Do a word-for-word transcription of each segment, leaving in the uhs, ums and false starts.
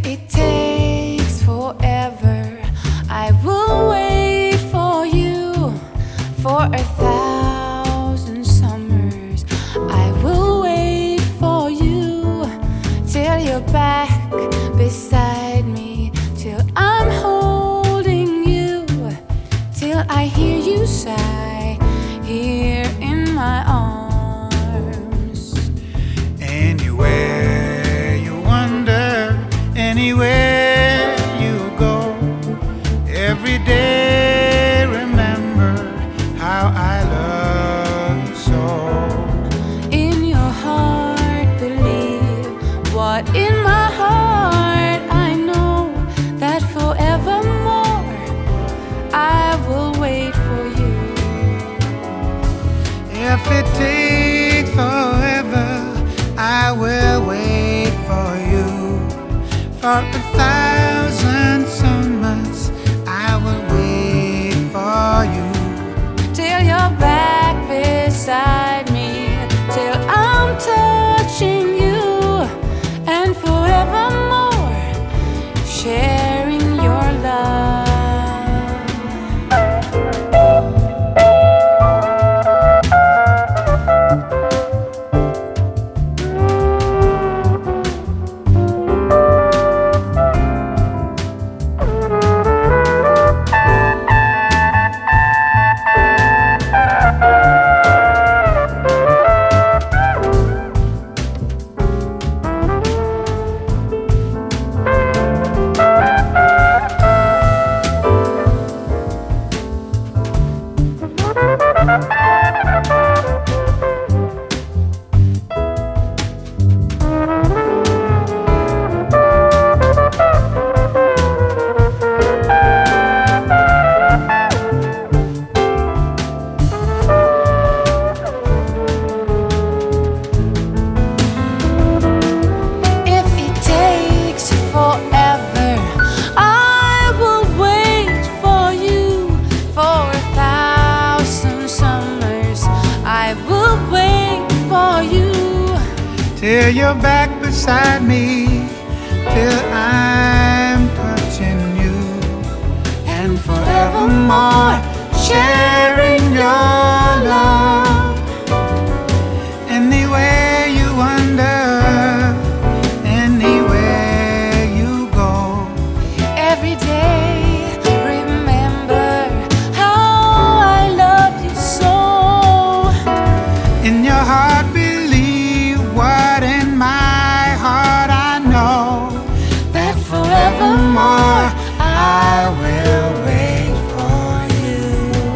it takes forever, I will wait for you. For a thousand summers, I will wait for you. Till you're back beside me, till I'm holding you, till I hear you sigh here in my arms. Anywhere you wander, anywhere you go, every day remember how I love you so. In your heart believe what in my heart I know, that forevermore I will wait for you. If it takes forever, I will wait for you. For a thousand summers, I will wait for you. Till you're back beside me, till I'm touching you, and forevermore sharing your love. Till you're back beside me, till I'm touching you, and forevermore sharing your love. Anywhere you wander, anywhere you go, every day remember how I love you so. In your heart what in my heart I know, that forevermore I will wait for you.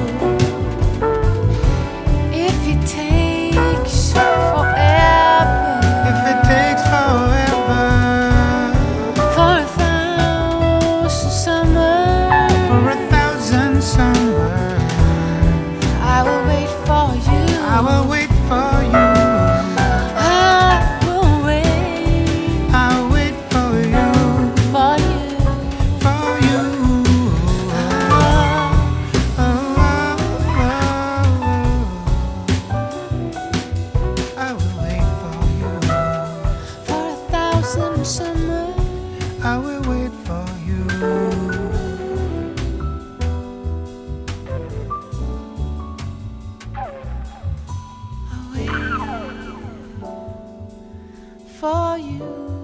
If it takes forever, if it takes forever, for a thousand summers, for a thousand summers, I will wait for you. I will wait for you. Summer, I will wait for you. I'll wait for you.